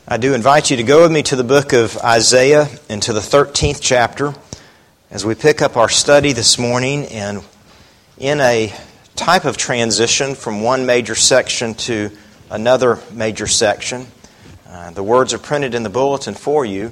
I do invite you to go with me to the book of Isaiah and to the 13th chapter as we pick up our study this morning, and in a type of transition from one major section to another major section. The words are printed in the bulletin for you.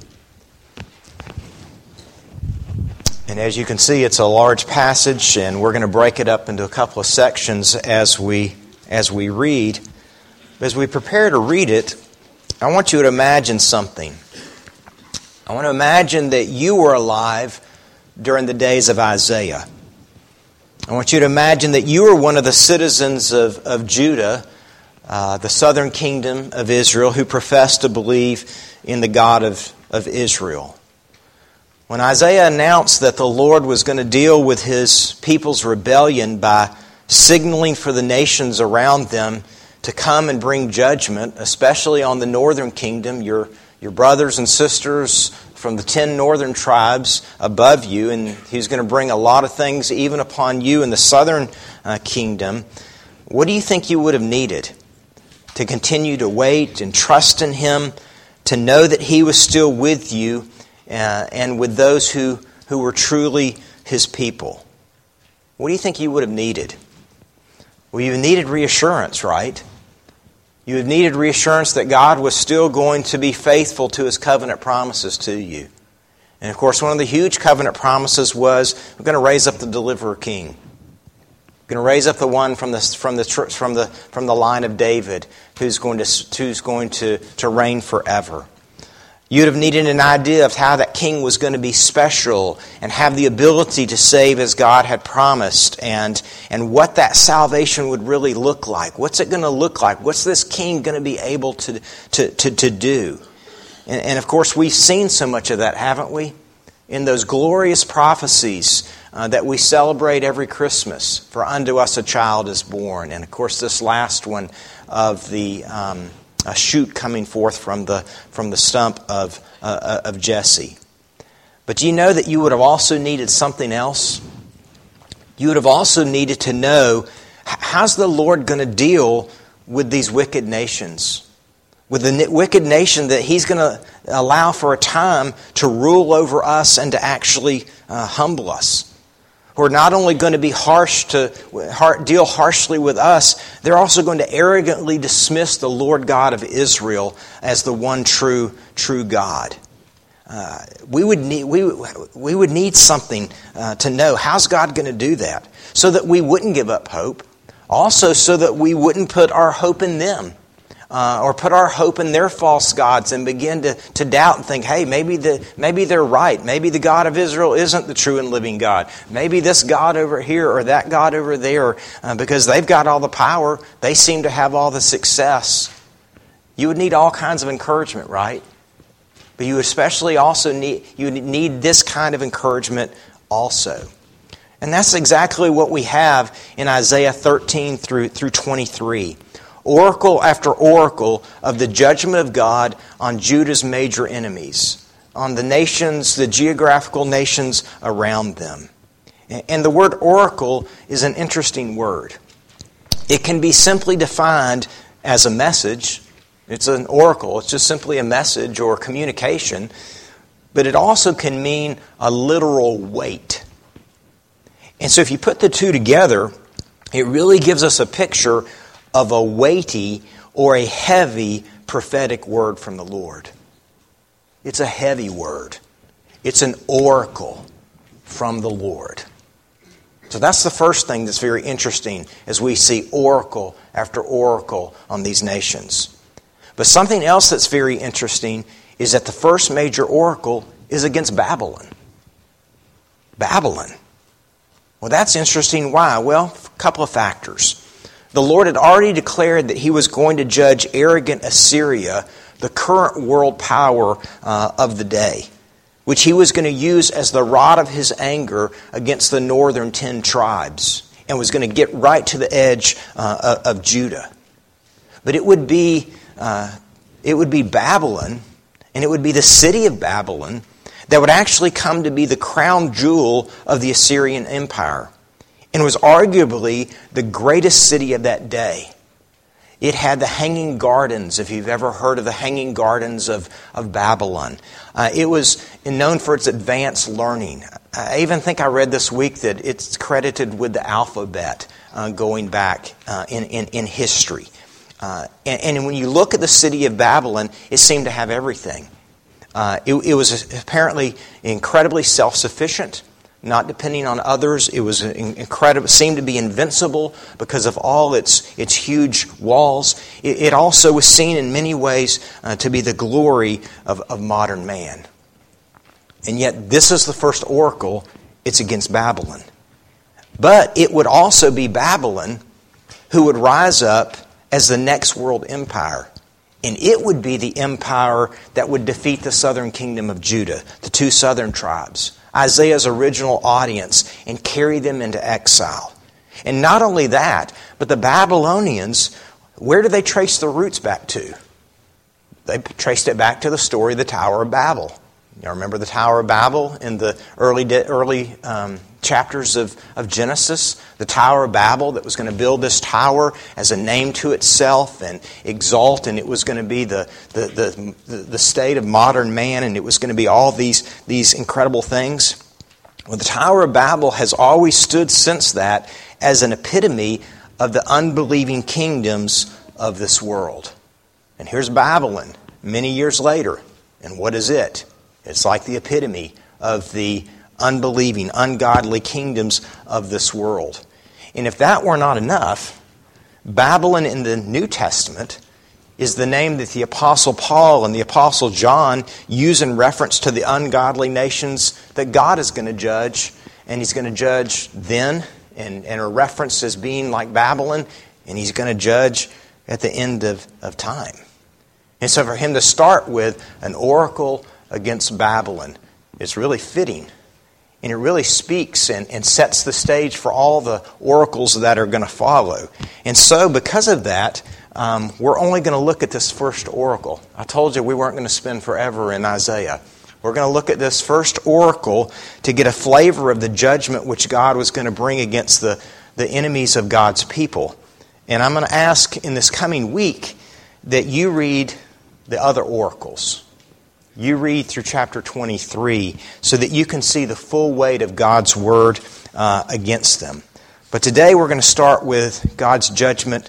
And as you can see, it's a large passage, and we're going to break it up into a couple of sections as we read. But as we prepare to read it, I want you to imagine something. I want to imagine that you were alive during the days of Isaiah. I want you to imagine that you were one of the citizens of Judah, the southern kingdom of Israel, who professed to believe in the God of Israel. When Isaiah announced that the Lord was going to deal with His people's rebellion by signaling for the nations around them to come and bring judgment, especially on the northern kingdom, your brothers and sisters from the 10 northern tribes above you, and He's going to bring a lot of things even upon you in the southern kingdom. What do you think you would have needed to continue to wait and trust in Him, to know that He was still with you and with those who were truly His people? What do you think you would have needed? Well, you needed reassurance, right? You have needed reassurance that God was still going to be faithful to His covenant promises to you. And of course, one of the huge covenant promises was, we're going to raise up the deliverer king. We're going to raise up the one from the line of David, who's going to reign forever. You'd have needed an idea of how that king was going to be special and have the ability to save as God had promised, and what that salvation would really look like. What's it going to look like? What's this king going to be able to do? And of course, we've seen so much of that, haven't we? In those glorious prophecies that we celebrate every Christmas. For unto us a child is born. And of course, this last one of the a shoot coming forth from the stump of Jesse. But do you know that you would have also needed something else? You would have also needed to know, how's the Lord going to deal with these wicked nations? With the wicked nation that He's going to allow for a time to rule over us and to actually humble us. Who are not only going to be deal harshly with us, they're also going to arrogantly dismiss the Lord God of Israel as the one true God. We would need something to know. How's God going to do that? So that we wouldn't give up hope. Also, so that we wouldn't put our hope in them. Or put our hope in their false gods and begin to doubt and think, hey, maybe they're right. Maybe the God of Israel isn't the true and living God. Maybe this God over here or that God over there, because they've got all the power, they seem to have all the success. You would need all kinds of encouragement, right? But you especially also need this kind of encouragement also. And that's exactly what we have in Isaiah 13 through 23. Oracle after oracle of the judgment of God on Judah's major enemies, on the nations, the geographical nations around them. And the word oracle is an interesting word. It can be simply defined as a message. It's an oracle. It's just simply a message or communication. But it also can mean a literal weight. And so if you put the two together, it really gives us a picture of a weighty or a heavy prophetic word from the Lord. It's a heavy word. It's an oracle from the Lord. So that's the first thing that's very interesting as we see oracle after oracle on these nations. But something else that's very interesting is that the first major oracle is against Babylon. Babylon. Well, that's interesting. Why? Well, a couple of factors. The Lord had already declared that He was going to judge arrogant Assyria, the current world power of the day, which He was going to use as the rod of His anger against the northern 10 tribes, and was going to get right to the edge of Judah. But it would be Babylon, and it would be the city of Babylon that would actually come to be the crown jewel of the Assyrian Empire, and was arguably the greatest city of that day. It had the Hanging Gardens, if you've ever heard of the Hanging Gardens of Babylon. It was known for its advanced learning. I even think I read this week that it's credited with the alphabet going back in history. And when you look at the city of Babylon, it seemed to have everything. It was apparently incredibly self-sufficient, not depending on others. It was incredible, seemed to be invincible because of all its huge walls. It also was seen in many ways to be the glory of modern man. And yet this is the first oracle. It's against Babylon. But it would also be Babylon who would rise up as the next world empire. And it would be the empire that would defeat the southern kingdom of Judah, the two southern tribes, Isaiah's original audience, and carry them into exile. And not only that, but the Babylonians, where do they trace their roots back to? They traced it back to the story of the Tower of Babel. You remember the Tower of Babel in the early chapters of Genesis? The Tower of Babel that was going to build this tower as a name to itself and exalt, and it was going to be the state of modern man, and it was going to be all these incredible things. Well, the Tower of Babel has always stood since that as an epitome of the unbelieving kingdoms of this world. And here's Babylon many years later, and what is it? It's like the epitome of the unbelieving, ungodly kingdoms of this world. And if that were not enough, Babylon in the New Testament is the name that the Apostle Paul and the Apostle John use in reference to the ungodly nations that God is going to judge. And He's going to judge then, and are referenced as being like Babylon, and He's going to judge at the end of time. And so for Him to start with an oracle against Babylon, it's really fitting. And it really speaks and sets the stage for all the oracles that are going to follow. And so because of that, we're only going to look at this first oracle. I told you we weren't going to spend forever in Isaiah. We're going to look at this first oracle to get a flavor of the judgment which God was going to bring against the enemies of God's people. And I'm going to ask in this coming week that you read the other oracles. You read through chapter 23 so that you can see the full weight of God's word against them. But today we're going to start with God's judgment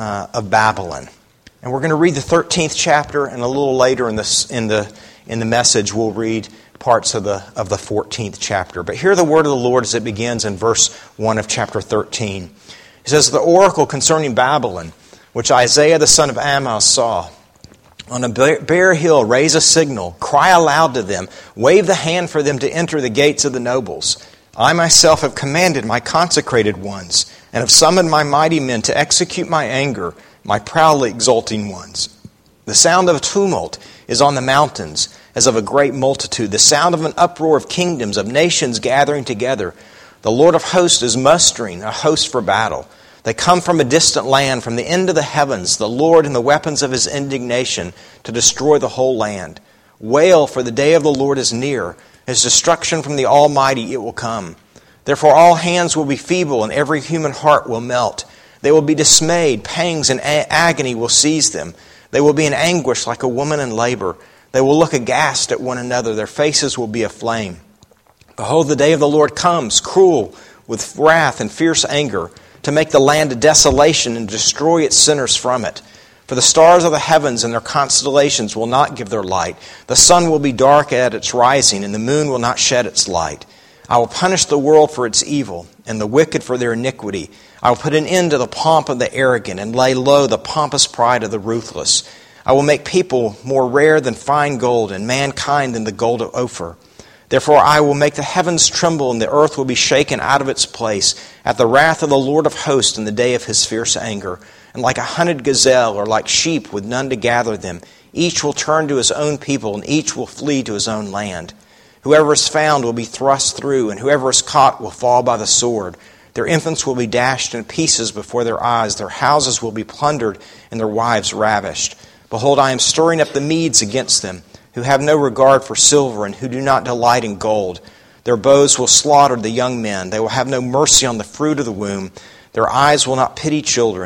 of Babylon. And we're going to read the 13th chapter, and a little later in the message we'll read parts of the 14th chapter. But hear the word of the Lord as it begins in verse 1 of chapter 13. It says, "The oracle concerning Babylon, which Isaiah the son of Amoz saw. On a bare hill raise a signal, cry aloud to them, wave the hand for them to enter the gates of the nobles. I myself have commanded my consecrated ones, and have summoned my mighty men to execute my anger, my proudly exulting ones. The sound of a tumult is on the mountains, as of a great multitude, the sound of an uproar of kingdoms, of nations gathering together. The Lord of hosts is mustering a host for battle. They come from a distant land, from the end of the heavens, the Lord and the weapons of His indignation, to destroy the whole land. Wail, for the day of the Lord is near. His destruction from the Almighty it will come. Therefore all hands will be feeble, and every human heart will melt. They will be dismayed, pangs and agony will seize them. They will be in anguish like a woman in labor. They will look aghast at one another. Their faces will be aflame. Behold, the day of the Lord comes, cruel, with wrath and fierce anger, to make the land a desolation and destroy its sinners from it. For the stars of the heavens and their constellations will not give their light. The sun will be dark at its rising, and the moon will not shed its light. I will punish the world for its evil, and the wicked for their iniquity. I will put an end to the pomp of the arrogant, and lay low the pompous pride of the ruthless. I will make people more rare than fine gold, and mankind than the gold of Ophir. Therefore I will make the heavens tremble, and the earth will be shaken out of its place at the wrath of the Lord of hosts in the day of His fierce anger. And like a hunted gazelle, or like sheep with none to gather them, each will turn to his own people, and each will flee to his own land. Whoever is found will be thrust through, and whoever is caught will fall by the sword. Their infants will be dashed in pieces before their eyes. Their houses will be plundered, and their wives ravished. Behold, I am stirring up the Medes against them, who have no regard for silver, and who do not delight in gold. Their bows will slaughter the young men. They will have no mercy on the fruit of the womb. Their eyes will not pity children,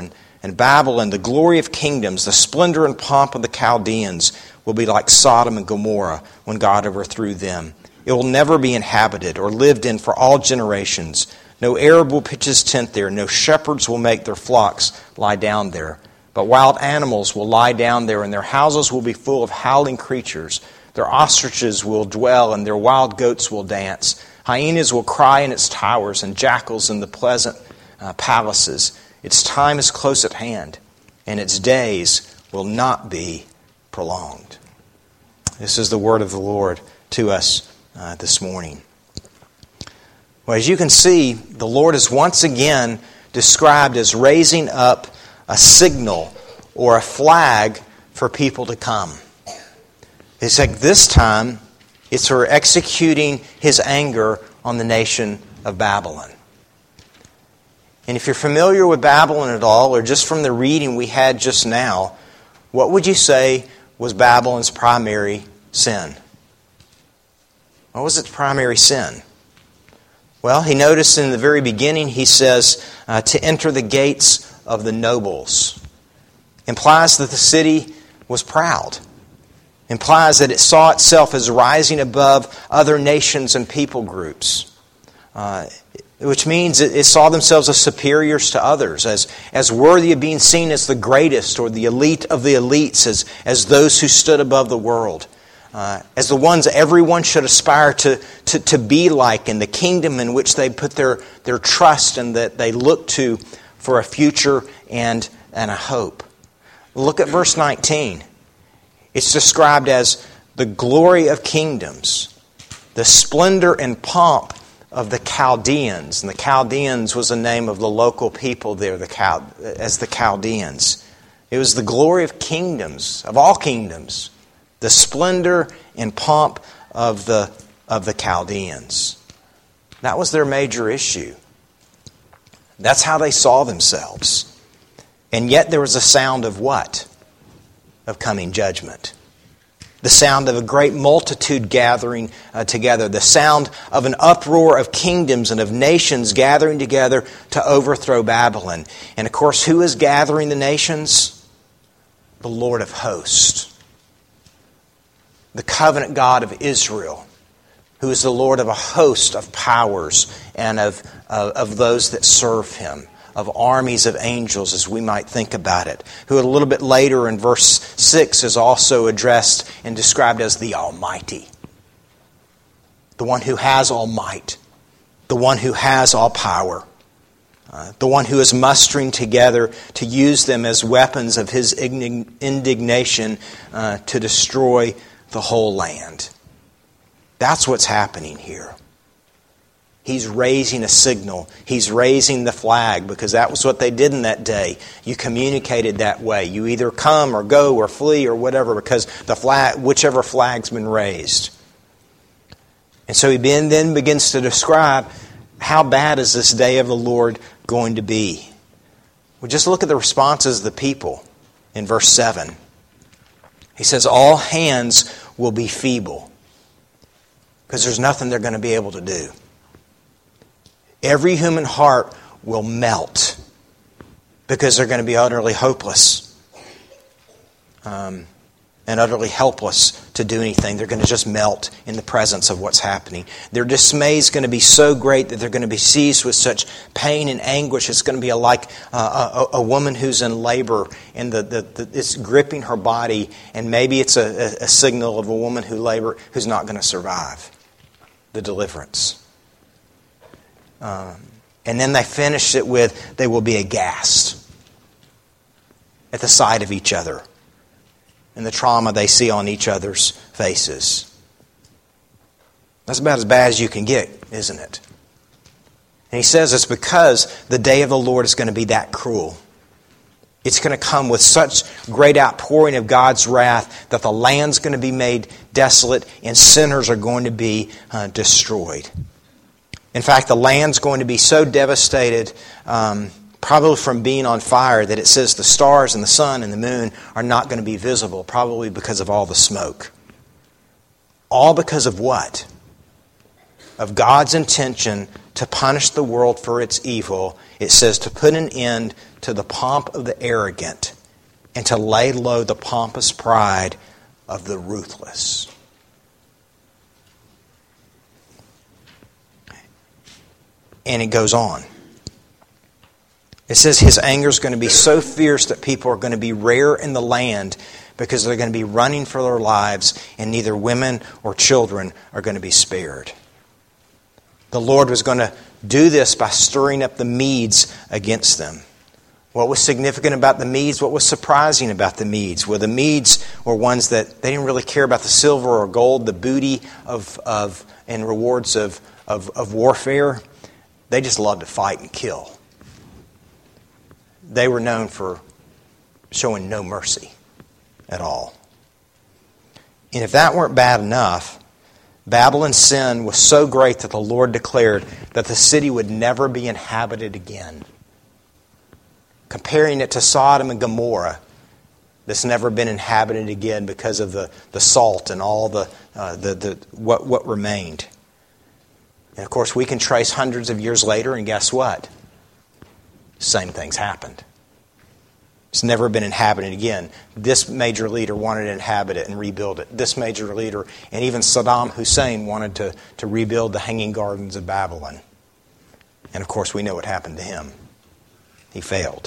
and Babylon, the glory of kingdoms, the splendor and pomp of the Chaldeans, will be like Sodom and Gomorrah when God overthrew them. It will never be inhabited or lived in for all generations. No Arab will pitch his tent there. No shepherds will make their flocks lie down there. But wild animals will lie down there, and their houses will be full of howling creatures. Their ostriches will dwell, and their wild goats will dance. Hyenas will cry in its towers, and jackals in the pleasant palaces. Its time is close at hand, and its days will not be prolonged. This is the word of the Lord to us this morning. Well, as you can see, the Lord is once again described as raising up a signal or a flag for people to come. It's like this time, it's for executing His anger on the nation of Babylon. And if you're familiar with Babylon at all, or just from the reading we had just now, what would you say was Babylon's primary sin? What was its primary sin? Well, he noticed in the very beginning, he says, to enter the gates of the nobles. Implies that the city was proud. Implies that it saw itself as rising above other nations and people groups. Which means it saw themselves as superiors to others, as worthy of being seen as the greatest or the elite of the elites, as those who stood above the world. As the ones everyone should aspire to be like in the kingdom in which they put their trust and that they look to for a future and a hope. Look at verse 19. It's described as the glory of kingdoms, the splendor and pomp of the Chaldeans. And the Chaldeans was the name of the local people there, as the Chaldeans. It was the glory of kingdoms, of all kingdoms, the splendor and pomp of the Chaldeans. That was their major issue. That's how they saw themselves. And yet there was a sound of what? Of coming judgment. The sound of a great multitude gathering together. The sound of an uproar of kingdoms and of nations gathering together to overthrow Babylon. And of course, who is gathering the nations? The Lord of hosts. The covenant God of Israel, who is the Lord of a host of powers and of those that serve Him, of armies of angels, as we might think about it, who a little bit later in verse 6 is also addressed and described as the Almighty, the one who has all might, the one who has all power, the one who is mustering together to use them as weapons of His indignation to destroy the whole land. That's what's happening here. He's raising a signal. He's raising the flag, because that was what they did in that day. You communicated that way. You either come or go or flee or whatever, because the flag, whichever flag's been raised. And so he then begins to describe how bad is this day of the Lord going to be. Well, just look at the responses of the people in verse 7. He says, all hands will be feeble, because there's nothing they're going to be able to do. Every human heart will melt, because they're going to be utterly hopeless and utterly helpless to do anything. They're going to just melt in the presence of what's happening. Their dismay is going to be so great that they're going to be seized with such pain and anguish. It's going to be like a woman who's in labor and it's gripping her body, and maybe it's a signal of a woman who's not going to survive the deliverance. And then they finish it with, they will be aghast at the sight of each other and the trauma they see on each other's faces. That's about as bad as you can get, isn't it? And he says it's because the day of the Lord is going to be that cruel. It's going to come with such great outpouring of God's wrath that the land's going to be made desolate and sinners are going to be destroyed. In fact, the land's going to be so devastated, probably from being on fire, that it says the stars and the sun and the moon are not going to be visible, probably because of all the smoke. All because of what? of God's intention to punish the world for its evil, it says to put an end to the pomp of the arrogant and to lay low the pompous pride of the ruthless. And it goes on. It says His anger is going to be so fierce that people are going to be rare in the land because they're going to be running for their lives, and neither women or children are going to be spared. The Lord was going to do this by stirring up the Medes against them. What was significant about the Medes? What was surprising about the Medes? Well, the Medes were ones that they didn't really care about the silver or gold, the booty and rewards of warfare. They just loved to fight and kill. They were known for showing no mercy at all. And if that weren't bad enough, Babylon's sin was so great that the Lord declared that the city would never be inhabited again. Comparing it to Sodom and Gomorrah, that's never been inhabited again because of the salt and all what remained. And of course, we can trace hundreds of years later, and guess what? Same things happened. It's never been inhabited again. This major leader wanted to inhabit it and rebuild it. This major leader, and even Saddam Hussein, wanted to rebuild the Hanging Gardens of Babylon. And of course, we know what happened to him. He failed.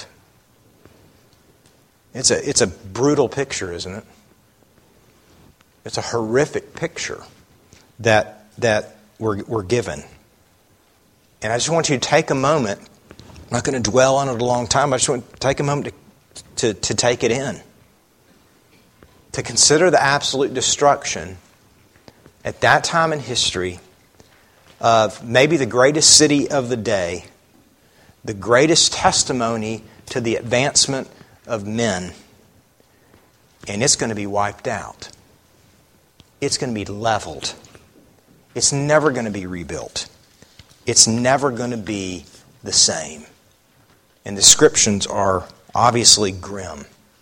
It's a brutal picture, isn't it? It's a horrific picture that we're given. And I just want you to take a moment. I'm not going to dwell on it a long time. I just want to take a moment to take it in. To consider the absolute destruction at that time in history of maybe the greatest city of the day, the greatest testimony to the advancement of men, and it's going to be wiped out. It's going to be leveled. It's never going to be rebuilt. It's never going to be the same. And the descriptions are obviously grim.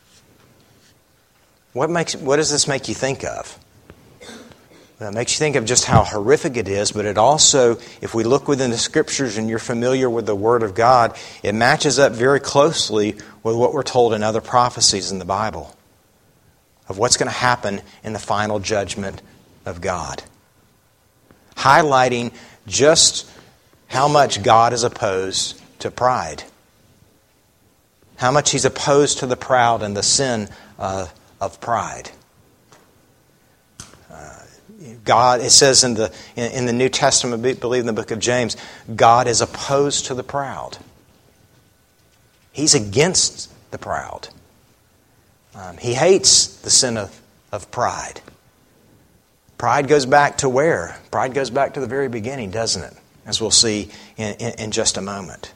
What does this make you think of? Well, it makes you think of just how horrific it is, but it also, if we look within the Scriptures and you're familiar with the Word of God, it matches up very closely with what we're told in other prophecies in the Bible of what's going to happen in the final judgment of God. Highlighting just how much God is opposed to pride. How much He's opposed to the proud and the sin of pride. God, it says in the New Testament, I believe in the book of James, God is opposed to the proud. He's against the proud. He hates the sin of pride. Pride goes back to where? Pride goes back to the very beginning, doesn't it? As we'll see in just a moment.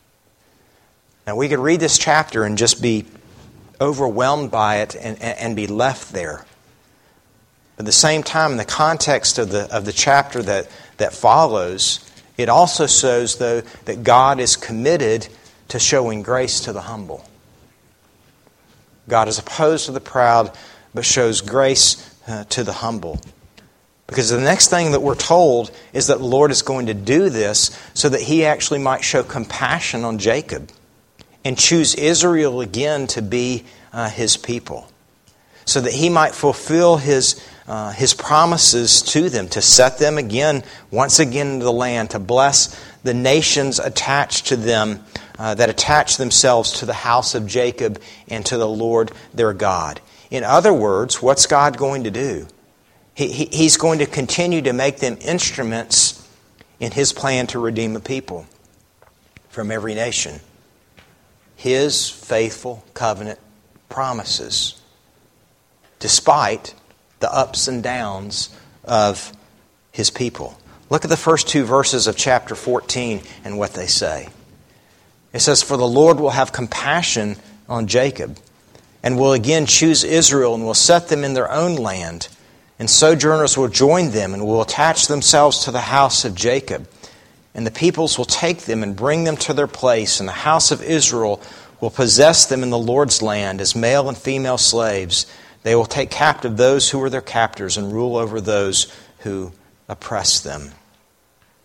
Now, we could read this chapter and just be overwhelmed by it and be left there. But at the same time, in the context of the chapter that follows, it also shows, though, that God is committed to showing grace to the humble. God is opposed to the proud, but shows grace to the humble. Because the next thing that we're told is that the Lord is going to do this so that He actually might show compassion on Jacob and choose Israel again to be His people. So that He might fulfill His promises to them, to set them again, once again into the land, to bless the nations attached to them, that attach themselves to the house of Jacob and to the Lord their God. In other words, what's God going to do? He's going to continue to make them instruments in His plan to redeem a people from every nation. His faithful covenant promises, despite the ups and downs of His people. Look at the first two verses of chapter 14 and what they say. It says, "For the Lord will have compassion on Jacob, and will again choose Israel, and will set them in their own land. And sojourners will join them, and will attach themselves to the house of Jacob. And the peoples will take them and bring them to their place, and the house of Israel will possess them in the Lord's land as male and female slaves. They will take captive those who are their captors, and rule over those who oppress them."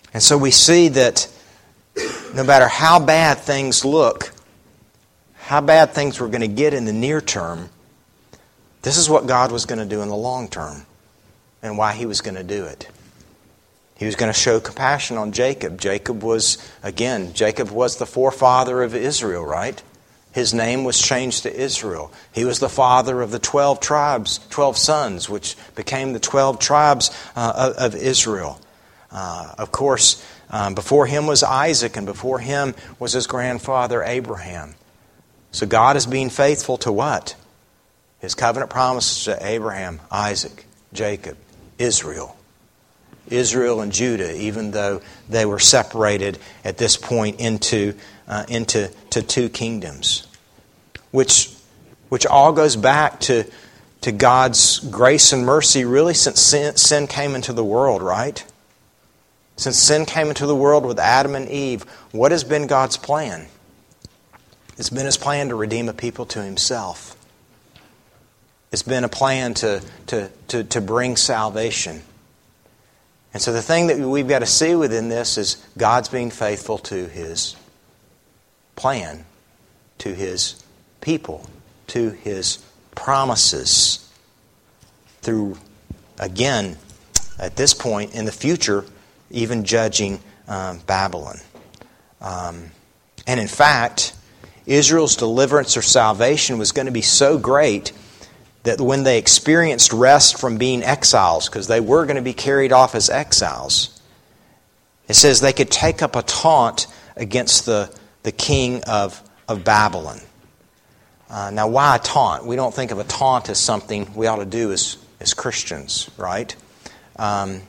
And so we see that no matter how bad things look, how bad things were going to get in the near term, this is what God was going to do in the long term and why He was going to do it. He was going to show compassion on Jacob. Jacob was the forefather of Israel, right? His name was changed to Israel. He was the father of the 12 tribes, 12 sons, which became the 12 tribes of Israel. Of course, before him was Isaac, and before him was his grandfather Abraham. So God is being faithful to what? His covenant promises to Abraham, Isaac, Jacob, Israel. Israel and Judah, even though they were separated at this point into two kingdoms, which all goes back to God's grace and mercy, really, since sin came into the world, right? Since sin came into the world with Adam and Eve, what has been God's plan? It's been His plan to redeem a people to Himself. It's been a plan to bring salvation. And so the thing that we've got to see within this is God's being faithful to His plan, to His people, to His promises. Through, again, at this point in the future, even judging Babylon. And in fact, Israel's deliverance or salvation was going to be so great that when they experienced rest from being exiles, because they were going to be carried off as exiles, it says they could take up a taunt against the king of Babylon. Now, why a taunt? We don't think of a taunt as something we ought to do as Christians, right? But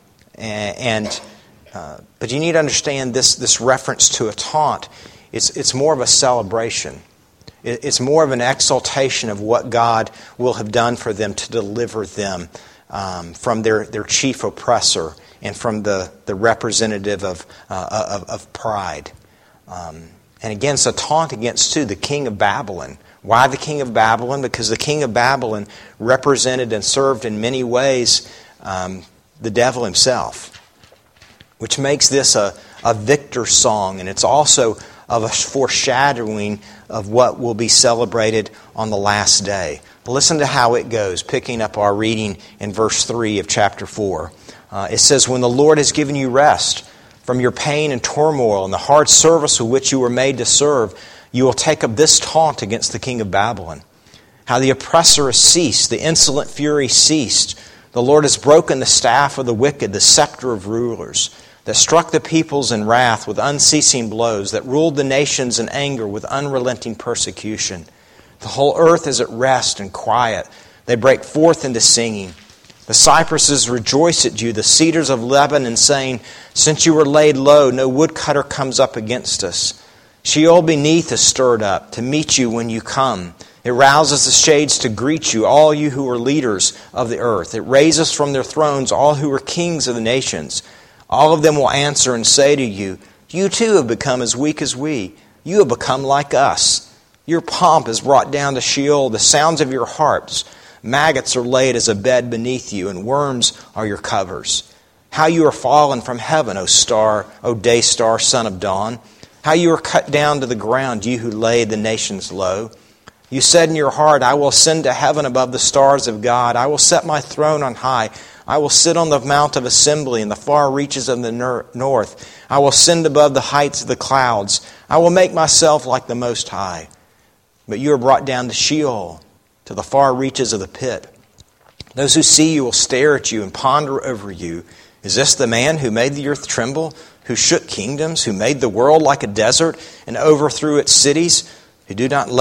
you need to understand this reference to a taunt. It's more of a celebration. It's more of an exaltation of what God will have done for them to deliver them from their chief oppressor and from the representative of pride. And again, it's a taunt against, too, the king of Babylon. Why the king of Babylon? Because the king of Babylon represented and served in many ways the devil himself, which makes this a victor song, and it's also of a foreshadowing of what will be celebrated on the last day. Listen to how it goes, picking up our reading in verse 3 of chapter 4. It says, "When the Lord has given you rest from your pain and turmoil and the hard service with which you were made to serve, you will take up this taunt against the king of Babylon. How the oppressor has ceased, the insolent fury ceased. The Lord has broken the staff of the wicked, the scepter of rulers, that struck the peoples in wrath with unceasing blows, that ruled the nations in anger with unrelenting persecution. The whole earth is at rest and quiet. They break forth into singing. The cypresses rejoice at you, the cedars of Lebanon, saying, since you were laid low, no woodcutter comes up against us. Sheol beneath is stirred up to meet you when you come. It rouses the shades to greet you, all you who are leaders of the earth. It raises from their thrones all who are kings of the nations. All of them will answer and say to you, you too have become as weak as we. You have become like us. Your pomp is brought down to Sheol, the sounds of your harps. Maggots are laid as a bed beneath you, and worms are your covers. How you are fallen from heaven, O star, O day star, son of dawn. How you are cut down to the ground, you who laid the nations low. You said in your heart, I will ascend to heaven above the stars of God. I will set my throne on high. I will sit on the mount of assembly in the far reaches of the north. I will ascend above the heights of the clouds. I will make myself like the Most High. But you are brought down to Sheol, to the far reaches of the pit. Those who see you will stare at you and ponder over you. Is this the man who made the earth tremble, who shook kingdoms, who made the world like a desert and overthrew its cities, who did not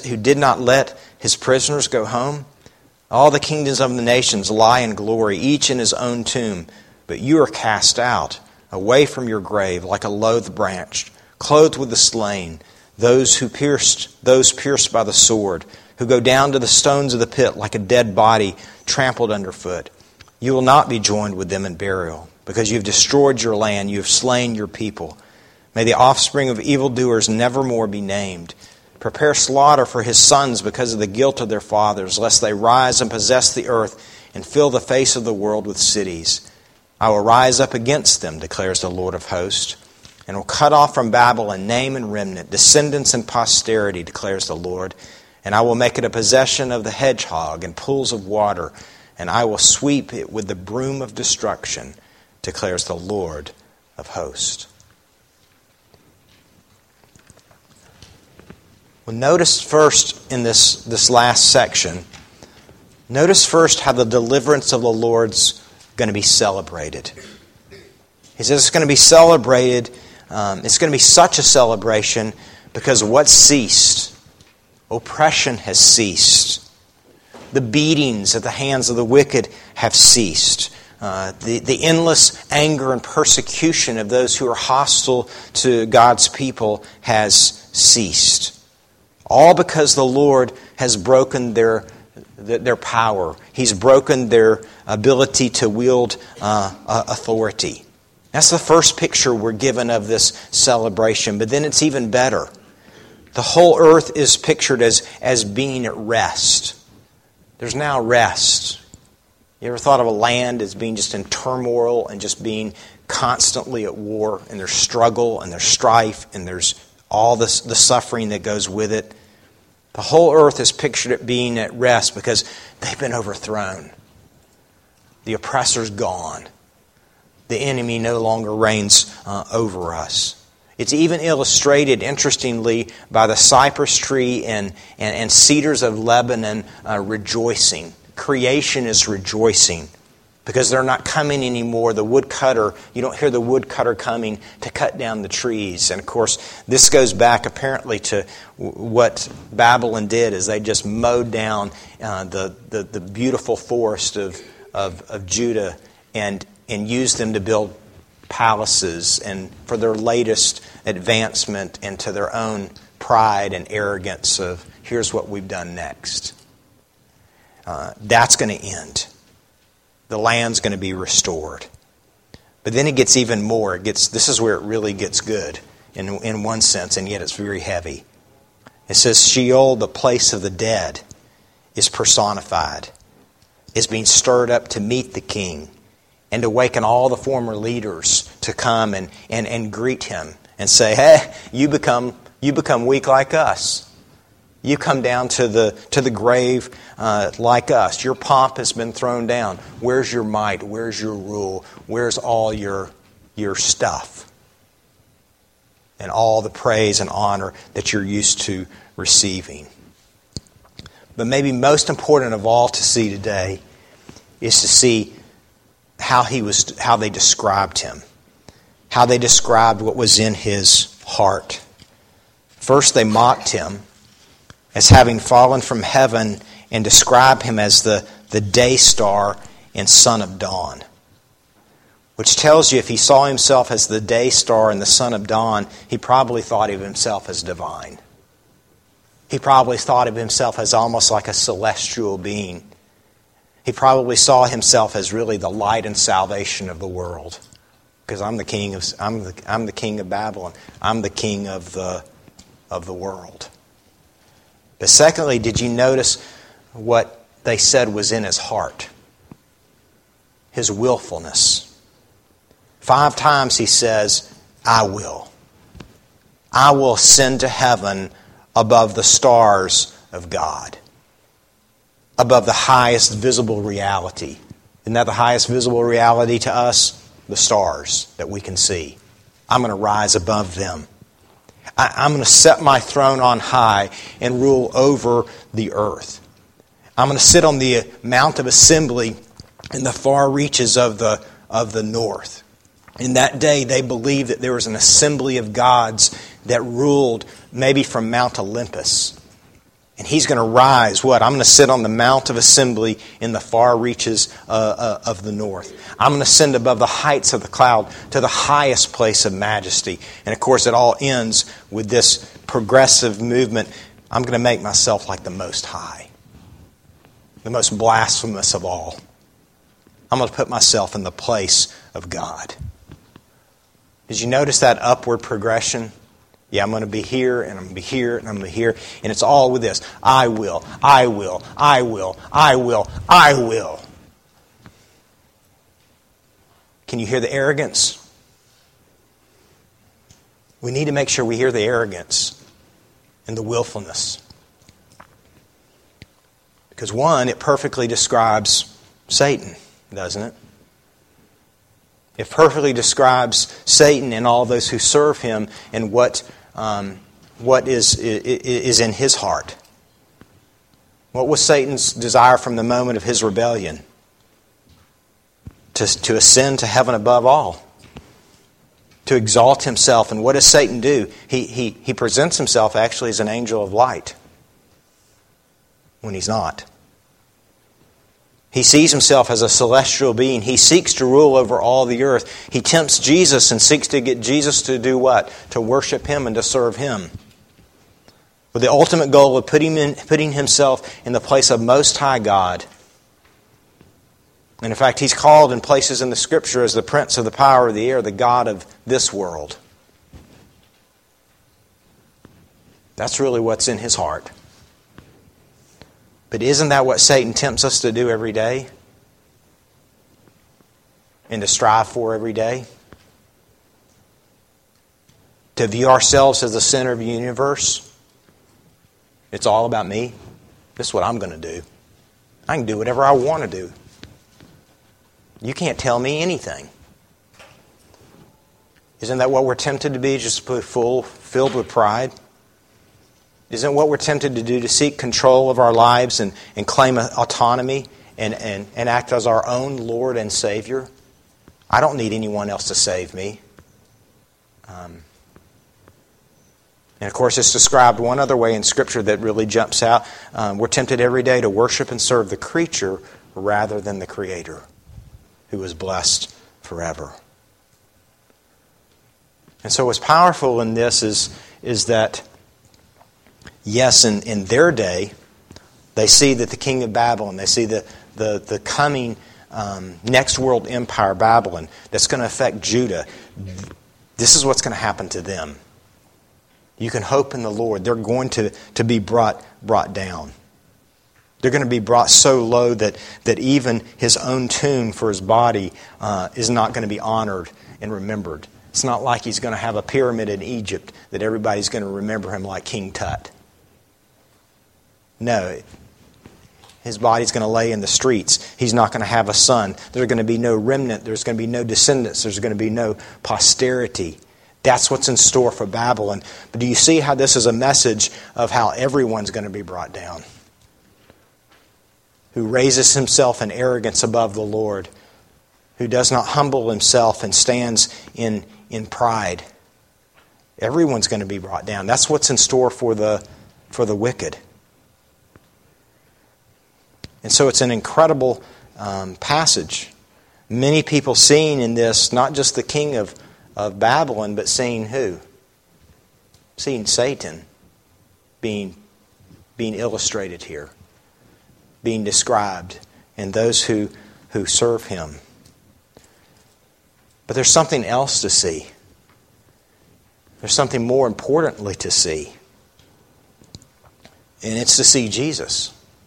let his prisoners go home? All the kingdoms of the nations lie in glory, each in his own tomb. But you are cast out, away from your grave, like a loathed branch, clothed with the slain, those pierced by the sword, who go down to the stones of the pit like a dead body trampled underfoot. You will not be joined with them in burial, because you have destroyed your land, you have slain your people. May the offspring of evildoers nevermore be named. Prepare slaughter for his sons because of the guilt of their fathers, lest they rise and possess the earth and fill the face of the world with cities. I will rise up against them, declares the Lord of hosts, and will cut off from Babylon name and remnant, descendants and posterity, declares the Lord. And I will make it a possession of the hedgehog and pools of water, and I will sweep it with the broom of destruction, declares the Lord of hosts. Well, notice first in this last section, notice first how the deliverance of the Lord's going to be celebrated. He says it's going to be celebrated. It's going to be such a celebration because what ceased? Oppression has ceased. The beatings at the hands of the wicked have ceased. The endless anger and persecution of those who are hostile to God's people has ceased. All because the Lord has broken their power. He's broken their ability to wield authority. That's the first picture we're given of this celebration. But then it's even better. The whole earth is pictured as being at rest. There's now rest. You ever thought of a land as being just in turmoil and just being constantly at war, and there's struggle and there's strife and there's all the suffering that goes with it? The whole earth is pictured at being at rest because they've been overthrown. The oppressor's gone. The enemy no longer reigns over us. It's even illustrated, interestingly, by the cypress tree and cedars of Lebanon rejoicing. Creation is rejoicing because they're not coming anymore. The woodcutter, you don't hear the woodcutter coming to cut down the trees. And of course, this goes back apparently to what Babylon did, is they just mowed down the beautiful forest of Judah and used them to build palaces and for their latest advancement and to their own pride and arrogance of here's what we've done next. That's going to end. The land's going to be restored. But then it gets even more. This is where it really gets good in one sense, and yet it's very heavy. It says Sheol, the place of the dead, is personified, is being stirred up to meet the king and to awaken all the former leaders to come and greet him and say, hey, you become weak like us. You come down to the grave like us. Your pomp has been thrown down. Where's your might? Where's your rule? Where's all your stuff? And all the praise and honor that you're used to receiving. But maybe most important of all to see today is to see how they described him. How they described what was in his heart. First, they mocked him as having fallen from heaven and describe him as the day star and son of dawn. Which tells you if he saw himself as the day star and the son of dawn, he probably thought of himself as divine. He probably thought of himself as almost like a celestial being. He probably saw himself as really the light and salvation of the world. Because I'm the king of Babylon. I'm the king of the world. But secondly, did you notice what they said was in his heart? His willfulness. 5 times he says, I will. I will ascend to heaven above the stars of God. Above the highest visible reality. Isn't that the highest visible reality to us? The stars that we can see. I'm going to rise above them. I'm going to set my throne on high and rule over the earth. I'm going to sit on the Mount of Assembly in the far reaches of the north. In that day, they believed that there was an assembly of gods that ruled maybe from Mount Olympus. And he's going to rise, what? I'm going to sit on the Mount of Assembly in the far reaches of the north. I'm going to ascend above the heights of the cloud to the highest place of majesty. And of course, it all ends with this progressive movement. I'm going to make myself like the Most High. The most blasphemous of all. I'm going to put myself in the place of God. Did you notice that upward progression? Yeah, I'm going to be here, and I'm going to be here, and I'm going to be here. And it's all with this. I will, I will, I will, I will, I will. Can you hear the arrogance? We need to make sure we hear the arrogance and the willfulness. Because one, it perfectly describes Satan, doesn't it? It perfectly describes Satan and all those who serve him and what is in his heart. What was Satan's desire from the moment of his rebellion? To ascend to heaven above all. To exalt himself. And what does Satan do? He presents himself actually as an angel of light. When he's not. He sees himself as a celestial being. He seeks to rule over all the earth. He tempts Jesus and seeks to get Jesus to do what? To worship him and to serve him. With the ultimate goal of putting himself in the place of Most High God. And in fact, he's called in places in the Scripture as the prince of the power of the air, the God of this world. That's really what's in his heart. But isn't that what Satan tempts us to do every day? And to strive for every day? To view ourselves as the center of the universe? It's all about me. This is what I'm going to do. I can do whatever I want to do. You can't tell me anything. Isn't that what we're tempted to be, just filled with pride? Isn't what we're tempted to do to seek control of our lives and claim autonomy and act as our own Lord and Savior? I don't need anyone else to save me. And of course, it's described one other way in Scripture that really jumps out. We're tempted every day to worship and serve the creature rather than the Creator, who is blessed forever. And so what's powerful in this is that, yes, in their day, they see that the king of Babylon, they see the coming next world empire, Babylon, that's going to affect Judah. This is what's going to happen to them. You can hope in the Lord. They're going to be brought down. They're going to be brought so low that even his own tomb for his body is not going to be honored and remembered. It's not like he's going to have a pyramid in Egypt that everybody's going to remember him like King Tut. No. His body's going to lay in the streets. He's not going to have a son. There's going to be no remnant. There's going to be no descendants. There's going to be no posterity. That's what's in store for Babylon. But do you see how this is a message of how everyone's going to be brought down? Who raises himself in arrogance above the Lord. Who does not humble himself and stands in pride. Everyone's going to be brought down. That's what's in store for the wicked. And so it's an incredible passage. Many people seeing in this, not just the king of Babylon, but seeing who? Seeing Satan being illustrated here, being described, and those who serve him. But there's something else to see. There's something more importantly to see. And it's to see Jesus.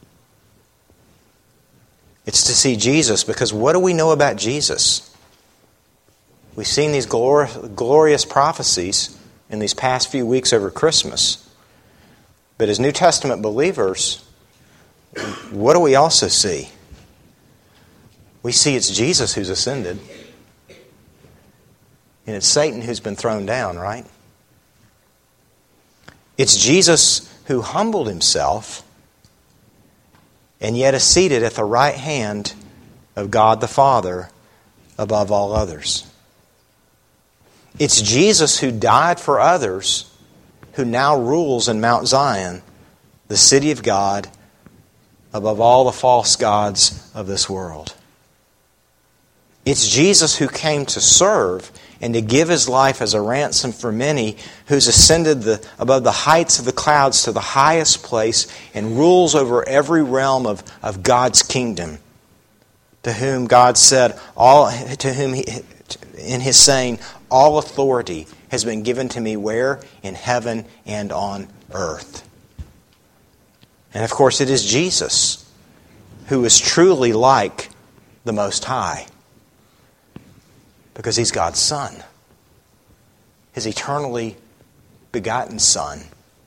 It's to see Jesus, because what do we know about Jesus? We've seen these glorious prophecies in these past few weeks over Christmas. But as New Testament believers, what do we also see? We see it's Jesus who's ascended. And it's Satan who's been thrown down, right? It's Jesus who humbled himself and yet is seated at the right hand of God the Father above all others. It's Jesus who died for others, who now rules in Mount Zion, the city of God, above all the false gods of this world. It's Jesus who came to serve and to give his life as a ransom for many, who's ascended above the heights of the clouds to the highest place and rules over every realm of God's kingdom. To whom God said, in his saying, all authority has been given to me where? In heaven and on earth. And of course it is Jesus who is truly like the Most High. Because He's God's Son. His eternally begotten Son.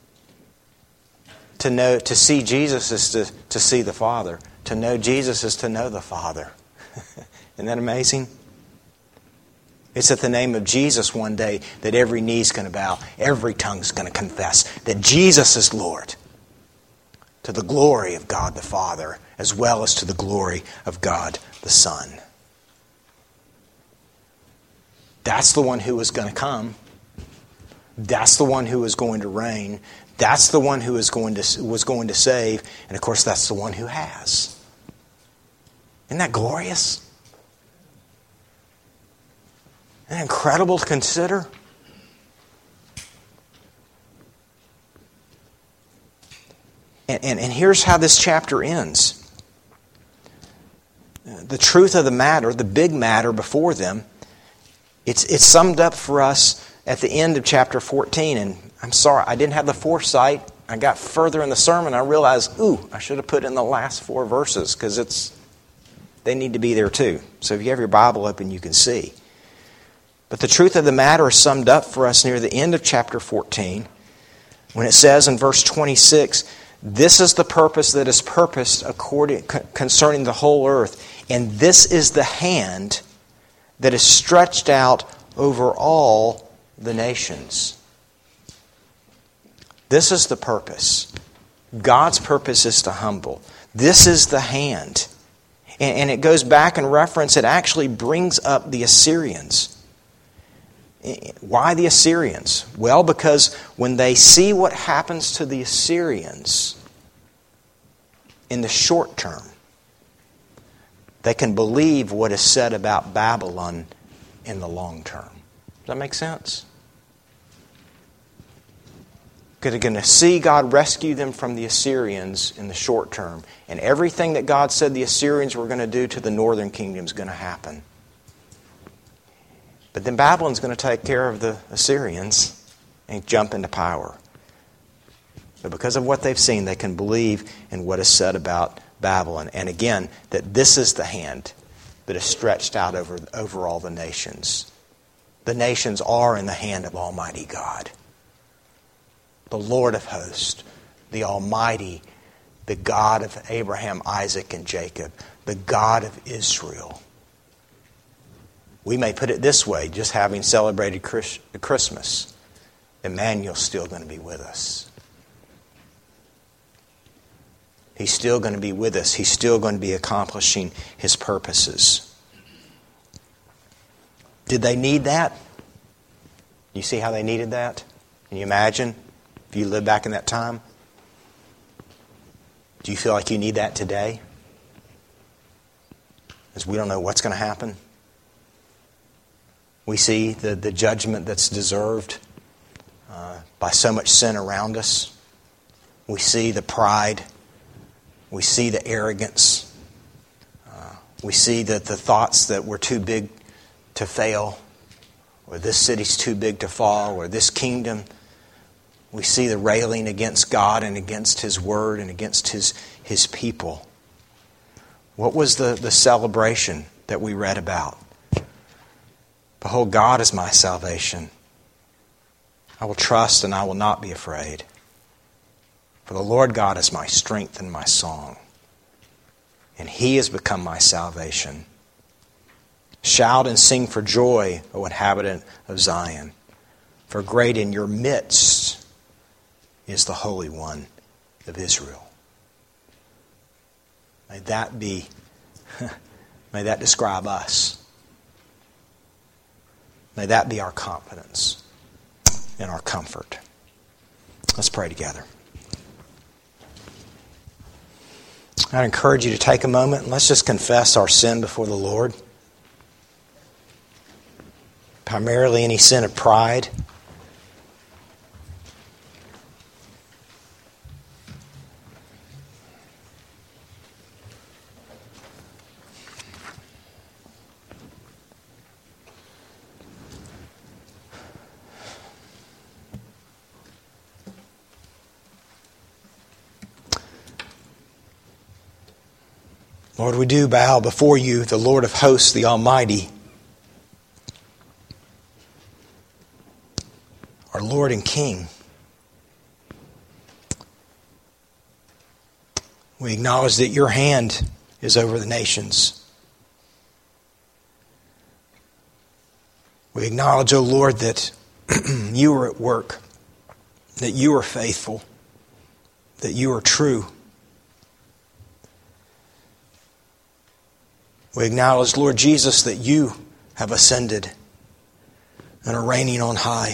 To see Jesus is to see the Father. To know Jesus is to know the Father. Isn't that amazing? It's at the name of Jesus one day that every knee's going to bow, every tongue's going to confess that Jesus is Lord, to the glory of God the Father, as well as to the glory of God the Son. That's the one who was going to come. That's the one who was going to reign. That's the one who was going to save. And of course, that's the one who has. Isn't that glorious? Isn't that incredible to consider? And here's how this chapter ends. The truth of the matter, the big matter before them, it's summed up for us at the end of chapter 14. And I'm sorry, I didn't have the foresight. I got further in the sermon, I realized, I should have put in the last 4 verses, because they need to be there too. So if you have your Bible open, you can see. But the truth of the matter is summed up for us near the end of chapter 14, when it says in verse 26, "This is the purpose that is purposed concerning the whole earth, and this is the hand that is stretched out over all the nations." This is the purpose. God's purpose is to humble. This is the hand. And it goes back in reference, it actually brings up the Assyrians. Why the Assyrians? Well, because when they see what happens to the Assyrians in the short term, they can believe what is said about Babylon in the long term. Does that make sense? Because they're going to see God rescue them from the Assyrians in the short term. And everything that God said the Assyrians were going to do to the northern kingdom is going to happen. But then Babylon's going to take care of the Assyrians and jump into power. But because of what they've seen, they can believe in what is said about Babylon. And again, that this is the hand that is stretched out over all the nations. The nations are in the hand of Almighty God. The Lord of hosts, the Almighty, the God of Abraham, Isaac, and Jacob, the God of Israel. We may put it this way, just having celebrated Christmas, Emmanuel's still going to be with us. He's still going to be with us. He's still going to be accomplishing His purposes. Did they need that? You see how they needed that? Can you imagine if you lived back in that time? Do you feel like you need that today? Because we don't know what's going to happen. We see the judgment that's deserved by so much sin around us. We see the pride. We see the arrogance. We see that the thoughts that we're too big to fail, or this city's too big to fall, or this kingdom. We see the railing against God and against His Word and against His people. What was the celebration that we read about? Behold, God is my salvation. I will trust and I will not be afraid. For the Lord God is my strength and my song, and He has become my salvation. Shout and sing for joy, O inhabitant of Zion, for great in your midst is the Holy One of Israel. May that describe us. May that be our confidence and our comfort. Let's pray together. I'd encourage you to take a moment and let's just confess our sin before the Lord. Primarily any sin of pride. Lord, we do bow before You, the Lord of hosts, the Almighty. Lord and King. We acknowledge that your hand is over the nations. We acknowledge, O Lord, that you are at work, that you are faithful, that you are true. We acknowledge, Lord Jesus, that you have ascended and are reigning on high,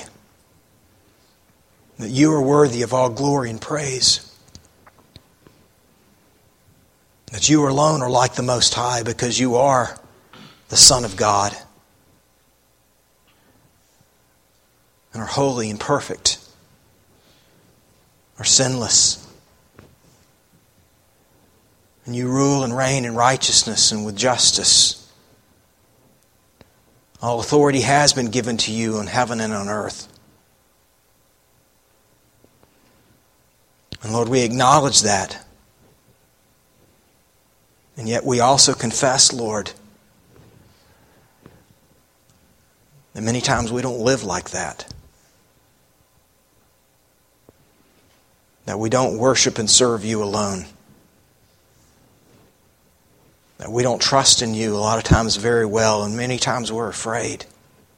that you are worthy of all glory and praise, that you alone are like the Most High because you are the Son of God and are holy and perfect, are sinless. And you rule and reign in righteousness and with justice. All authority has been given to you on heaven and on earth. And Lord, we acknowledge that. And yet we also confess, Lord, that many times we don't live like that. That we don't worship and serve you alone. That we don't trust in you a lot of times very well, and many times we're afraid.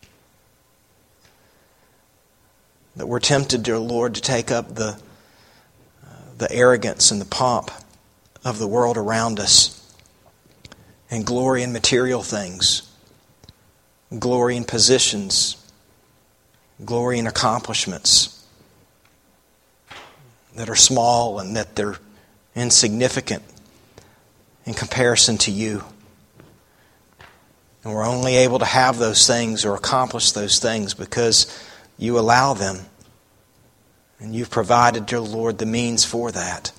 That we're tempted, dear Lord, to take up the arrogance and the pomp of the world around us and glory in material things, glory in positions, glory in accomplishments that are small and that they're insignificant in comparison to you. And we're only able to have those things or accomplish those things because you allow them. And you've provided, dear Lord, the means for that.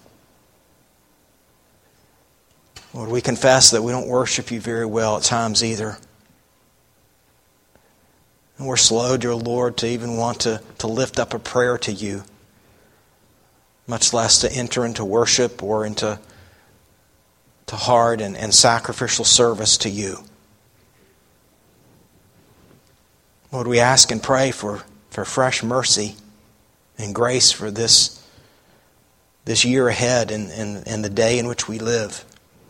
Lord, we confess that we don't worship you very well at times either. And we're slow, dear Lord, to even want to lift up a prayer to you, much less to enter into worship or into heart and sacrificial service to you. Lord, we ask and pray for fresh mercy and grace for this year ahead and the day in which we live.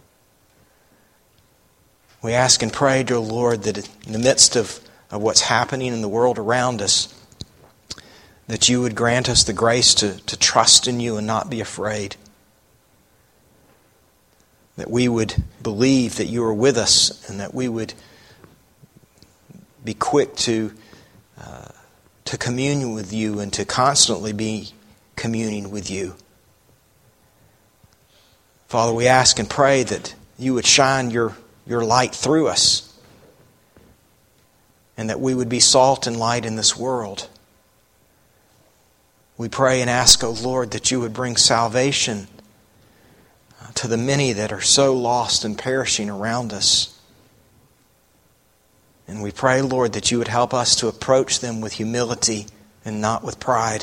We ask and pray, dear Lord, that in the midst of what's happening in the world around us, that you would grant us the grace to trust in you and not be afraid. That we would believe that you are with us and that we would be quick to commune with you and to constantly be communing with you. Father, we ask and pray that you would shine your light through us and that we would be salt and light in this world. We pray and ask, O Lord, that you would bring salvation to the many that are so lost and perishing around us. And we pray, Lord, that you would help us to approach them with humility and not with pride,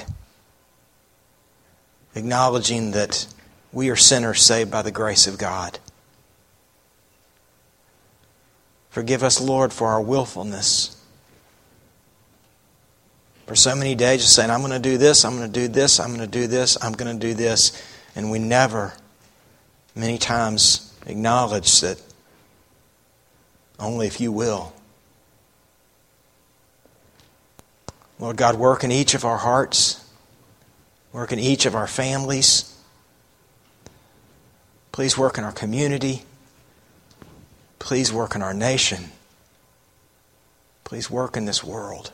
acknowledging that we are sinners saved by the grace of God. Forgive us, Lord, for our willfulness. For so many days just saying, I'm going to do this, I'm going to do this, I'm going to do this, I'm going to do this. And we never, many times, acknowledge that only if you will. Lord God, work in each of our hearts. Work in each of our families. Please work in our community. Please work in our nation. Please work in this world.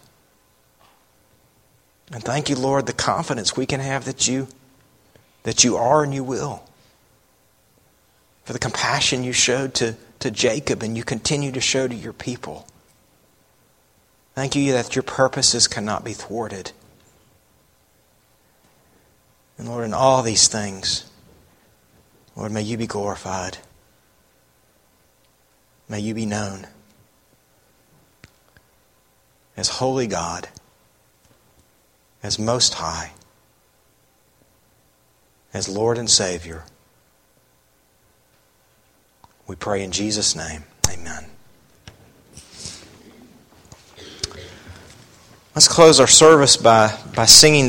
And thank you, Lord, the confidence we can have that you are and you will. For the compassion you showed to Jacob and you continue to show to your people. Thank you that your purposes cannot be thwarted. And Lord, in all these things, Lord, may you be glorified. May you be known as holy God, as Most High, as Lord and Savior. We pray in Jesus' name. Amen. Let's close our service by singing